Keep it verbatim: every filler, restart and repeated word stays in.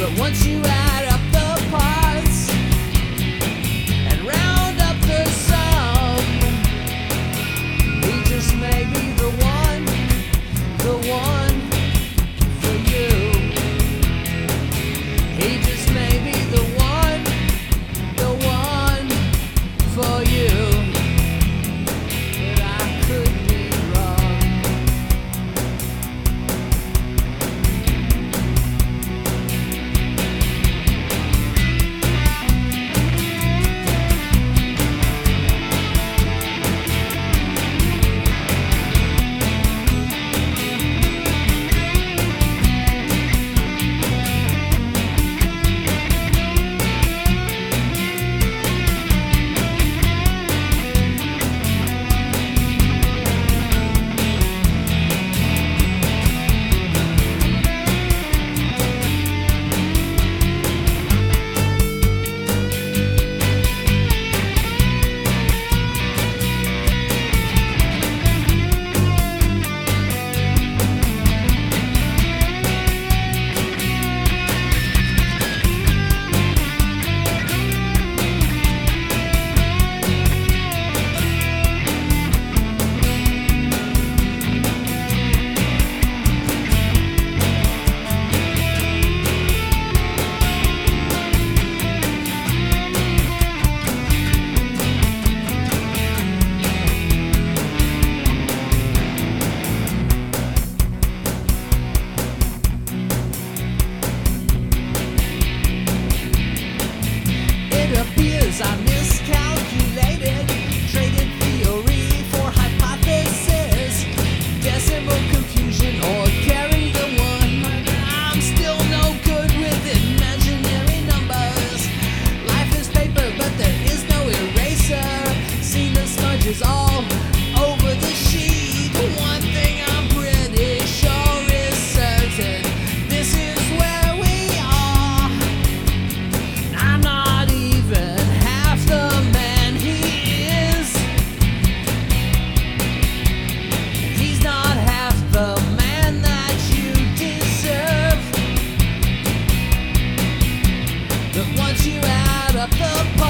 But once you add up the parts and round up the sum, he just may be the one, the one for you. He just may be the one, the one for you. But I could be wrong. I miscalculated, traded theory for hypothesis, decimal confusion or carry the one. I'm still no good with imaginary numbers. Life is paper, but there is no eraser. Seen the smudges all over the sheet. One thing I'm pretty sure is certain: this is where we are. I'm not even the man he is. He's not half the man that you deserve. But once you add up the